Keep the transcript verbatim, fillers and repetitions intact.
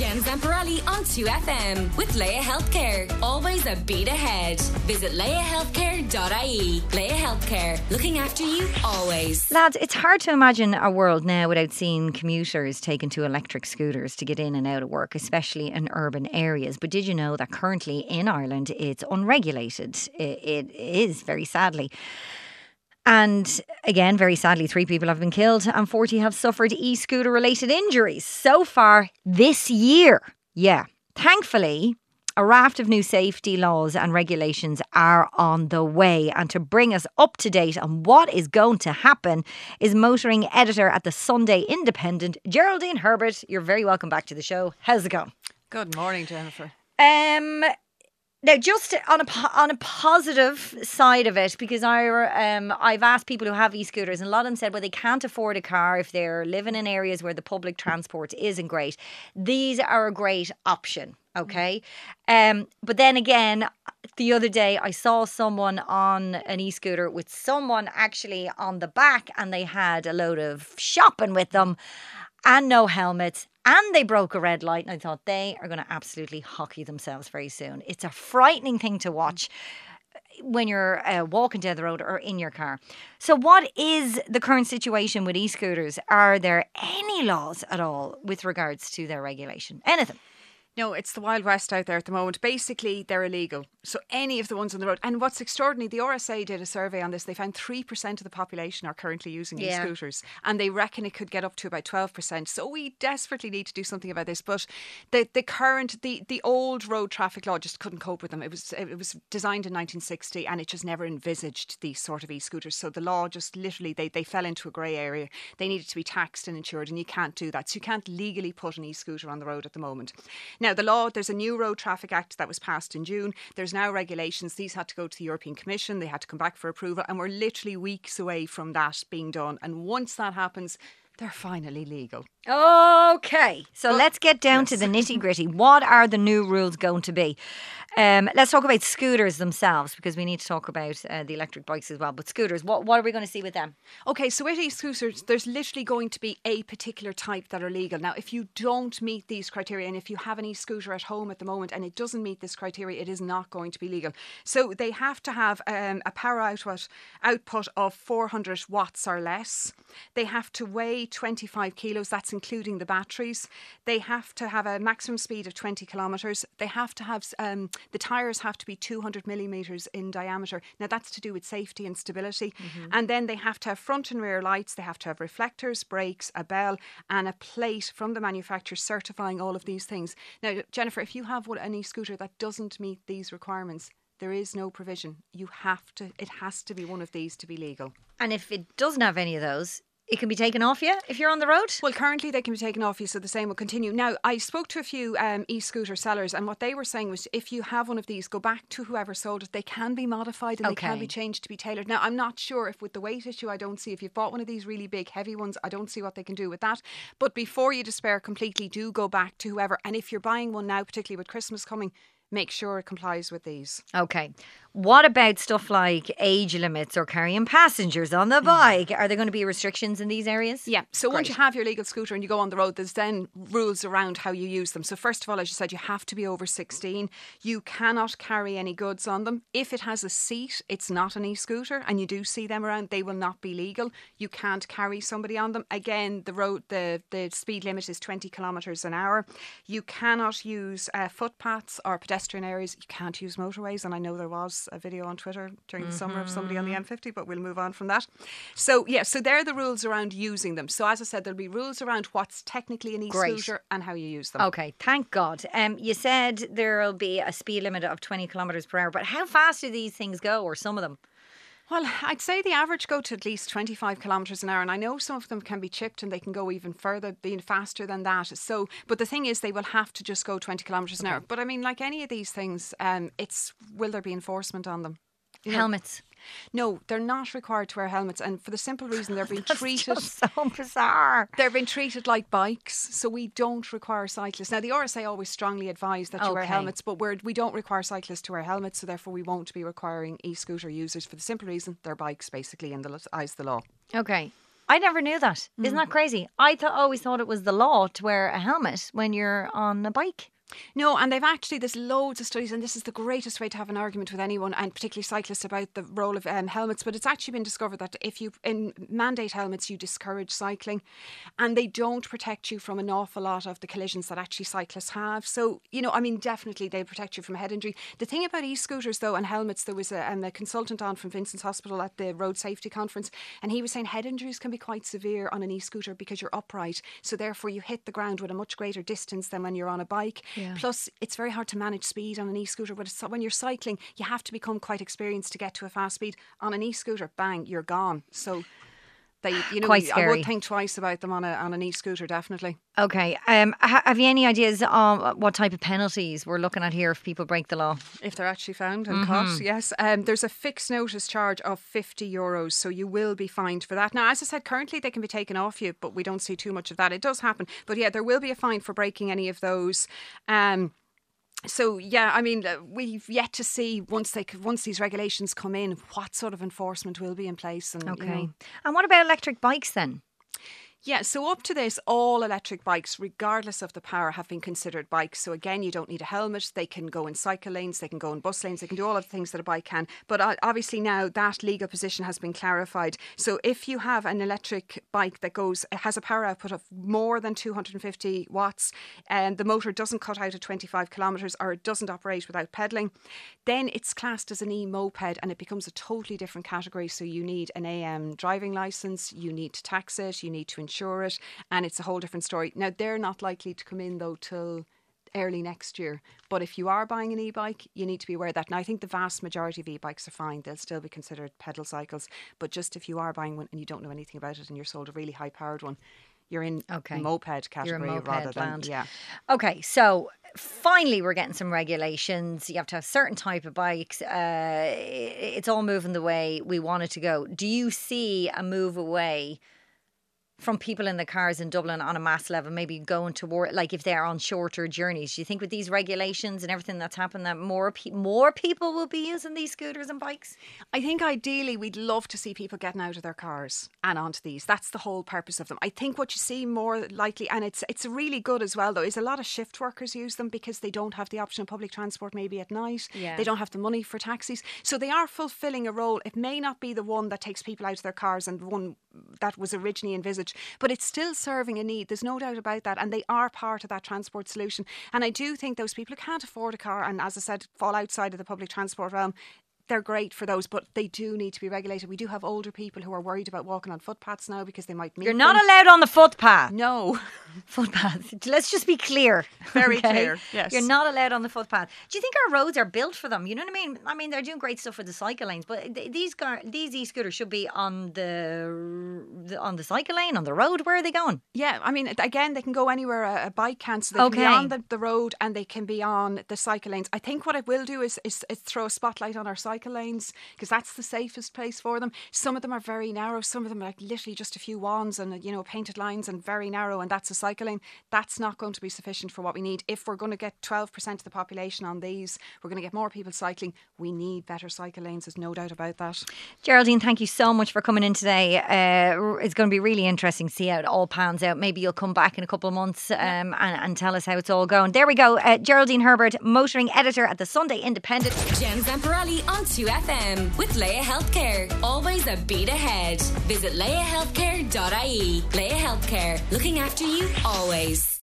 Jen Zamparelli on two F M with Leia Healthcare. Always a beat ahead. Visit leia healthcare dot I E. Leia Healthcare, looking after you always. Lads, it's hard to imagine a world now without seeing commuters taken to electric scooters to get in and out of work, especially in urban areas. But did you know that currently in Ireland it's unregulated? It, it is, very sadly. And again, very sadly, three people have been killed and forty have suffered e-scooter related injuries so far this year. Yeah. Thankfully, a raft of new safety laws and regulations are on the way. And to bring us up to date on what is going to happen is motoring editor at the Sunday Independent, Geraldine Herbert. You're very welcome back to the show. How's it going? Good morning, Jennifer. Um... Now, just on a on a positive side of it, because I um I've asked people who have e-scooters, and a lot of them said, well, they can't afford a car if they're living in areas where the public transport isn't great. These are a great option, okay? Um, but then again, the other day I saw someone on an e-scooter with someone actually on the back, and they had a load of shopping with them and no helmets. And they broke a red light, and I thought they are going to absolutely hockey themselves very soon. It's a frightening thing to watch when you're uh, walking down the road or in your car. So what is the current situation with e-scooters? Are there any laws at all with regards to their regulation? Anything? No, it's the Wild West out there at the moment. Basically, they're illegal. So any of the ones on the road. And what's extraordinary, the R S A did a survey on this. They found three percent of the population are currently using yeah. e-scooters. And they reckon it could get up to about twelve percent. So we desperately need to do something about this. But the, the current, the, the old road traffic law just couldn't cope with them. It was it was designed in nineteen sixty and it just never envisaged these sort of e-scooters. So the law just literally, they, they fell into a grey area. They needed to be taxed and insured, and you can't do that. So you can't legally put an e-scooter on the road at the moment. Now, the law, there's a new Road Traffic Act that was passed in June. There's now regulations. These had to go to the European Commission. They had to come back for approval. And we're literally weeks away from that being done. And once that happens, they're finally legal. Okay, so well, let's get down yes. to the nitty gritty. What are the new rules going to be? Um, let's talk about scooters themselves, because we need to talk about uh, the electric bikes as well. But scooters, what, what are we going to see with them? Okay, so with e-scooters, there's literally going to be a particular type that are legal. Now, if you don't meet these criteria, and if you have an e-scooter at home at the moment and it doesn't meet this criteria, it is not going to be legal. So they have to have um, a power output, output of four hundred watts or less. They have to weigh twenty-five kilos. That's including the batteries. They have to have a maximum speed of twenty kilometres. They have to have, um, the tyres have to be two hundred millimetres in diameter. Now that's to do with safety and stability. Mm-hmm. And then they have to have front and rear lights. They have to have reflectors, brakes, a bell and a plate from the manufacturer certifying all of these things. Now, Jennifer, if you have an e-scooter that doesn't meet these requirements, there is no provision. You have to, it has to be one of these to be legal. And if it doesn't have any of those, it can be taken off you if you're on the road? Well, currently they can be taken off you, so the same will continue. Now, I spoke to a few um, e-scooter sellers, and what they were saying was if you have one of these, go back to whoever sold it. They can be modified and okay. they can be changed to be tailored. Now, I'm not sure if with the weight issue, I don't see, if you've bought one of these really big, heavy ones, I don't see what they can do with that. But before you despair completely, do go back to whoever. And if you're buying one now, particularly with Christmas coming, make sure it complies with these. Okay. What about stuff like age limits or carrying passengers on the bike? Are there going to be restrictions in these areas? Yeah. So Great. Once you have your legal scooter and you go on the road, there's then rules around how you use them. So first of all, as you said, you have to be over sixteen. You cannot carry any goods on them. If it has a seat, it's not an e-scooter, and you do see them around, they will not be legal. You can't carry somebody on them. Again, the road, the, the speed limit is twenty kilometres an hour. You cannot use uh, footpaths or pedestrian areas. You can't use motorways, and I know there was a video on Twitter during the mm-hmm. summer of somebody on the M fifty, but we'll move on from that. So yeah, so there are the rules around using them. So as I said, there'll be rules around what's technically an e-scooter Great. And how you use them. Okay, thank God. Um, you said there'll be a speed limit of twenty kilometres per hour, but how fast do these things go, or some of them? Well, I'd say the average go to at least twenty-five kilometres an hour, and I know some of them can be chipped and they can go even further, being faster than that. So, but the thing is, they will have to just go twenty kilometres an hour. But I mean, like any of these things, um, it's will there be enforcement on them? You know, helmets? No, they're not required to wear helmets, and for the simple reason they're being That's treated just so bizarre. They're being treated like bikes, so we don't require cyclists. Now, the R S A always strongly advise that you okay. wear helmets, but we're, we don't require cyclists to wear helmets, so therefore we won't be requiring e-scooter users for the simple reason they're bikes, basically, in the eyes of the law. Okay. I never knew that. Mm. Isn't that crazy? I th- always thought it was the law to wear a helmet when you're on a bike. No, and they've actually, there's loads of studies, and this is the greatest way to have an argument with anyone, and particularly cyclists, about the role of um, helmets. But it's actually been discovered that if you in mandate helmets, you discourage cycling, and they don't protect you from an awful lot of the collisions that actually cyclists have. So, you know, I mean, definitely they protect you from a head injury. The thing about e-scooters, though, and helmets, there was a, um, a consultant on from Vincent's Hospital at the Road Safety Conference, and he was saying head injuries can be quite severe on an e-scooter because you're upright, so therefore you hit the ground with a much greater distance than when you're on a bike. Yeah. Plus, it's very hard to manage speed on an e-scooter, but it's, when you're cycling, you have to become quite experienced to get to a fast speed. On an e-scooter, bang, you're gone. So they, you know, quite scary. I would think twice about them on a on an e-scooter, definitely. Okay. Um, ha- have you any ideas on what type of penalties we're looking at here if people break the law? If they're actually found and mm-hmm. caught, yes. Um, there's a fixed notice charge of fifty euros, so you will be fined for that. Now, as I said, currently they can be taken off you, but we don't see too much of that. It does happen. But yeah, there will be a fine for breaking any of those. Um, So, yeah, I mean, uh, we've yet to see, once they once these regulations come in, what sort of enforcement will be in place. And, okay. You know. And what about electric bikes then? Yeah, so up to this, all electric bikes, regardless of the power, have been considered bikes. So again, you don't need a helmet. They can go in cycle lanes, they can go in bus lanes, they can do all of the things that a bike can. But obviously now that legal position has been clarified. So if you have an electric bike that goes, it has a power output of more than two hundred fifty watts, and the motor doesn't cut out at twenty-five kilometres, or it doesn't operate without pedalling, then it's classed as an e-moped, and it becomes a totally different category. So you need an A M driving licence, you need to tax it, you need to insure it, and it's a whole different story. Now, they're not likely to come in though till early next year, but if you are buying an e-bike, you need to be aware of that. Now, I think the vast majority of e-bikes are fine. They'll still be considered pedal cycles, but just if you are buying one and you don't know anything about it and you're sold a really high powered one, you're in okay. moped category moped rather than land. yeah. Okay, so finally we're getting some regulations. You have to have certain type of bikes. Uh, it's all moving the way we want it to go. Do you see a move away from people in the cars in Dublin on a mass level, maybe going toward, like if they're on shorter journeys? Do you think with these regulations and everything that's happened that more pe- more people will be using these scooters and bikes? I think ideally we'd love to see people getting out of their cars and onto these. That's the whole purpose of them. I think what you see more likely, and it's it's really good as well though, is a lot of shift workers use them because they don't have the option of public transport maybe at night. Yeah. They don't have the money for taxis. So they are fulfilling a role. It may not be the one that takes people out of their cars and the one that was originally envisaged, but it's still serving a need. There's no doubt about that, and they are part of that transport solution. And I do think those people who can't afford a car and, as I said, fall outside of the public transport realm, they're great for those, but they do need to be regulated. We do have older people who are worried about walking on footpaths now because they might meet You're not them. allowed on the footpath. No. Footpath. Let's just be clear. Very okay? clear, yes. You're not allowed on the footpath. Do you think our roads are built for them? You know what I mean? I mean, they're doing great stuff with the cycle lanes, but th- these car- these e-scooters should be on the, the on the cycle lane, on the road. Where are they going? Yeah, I mean, again, they can go anywhere a, a bike can, so they okay. can be on the, the road and they can be on the cycle lanes. I think what it will do is, is, is throw a spotlight on our cycle lanes, because that's the safest place for them. Some of them are very narrow. Some of them are like literally just a few wands and, you know, painted lines and very narrow, and that's a cycle lane. That's not going to be sufficient for what we need. If we're going to get twelve percent of the population on these, we're going to get more people cycling. We need better cycle lanes. There's no doubt about that. Geraldine, thank you so much for coming in today. Uh, it's going to be really interesting to see how it all pans out. Maybe you'll come back in a couple of months um, and, and tell us how it's all going. There we go. Uh, Geraldine Herbert, motoring editor at the Sunday Independent. Jen Zamparelli on two F M with Leia Healthcare. Always a beat ahead. Visit leia healthcare dot I E. Leia Healthcare, looking after you always.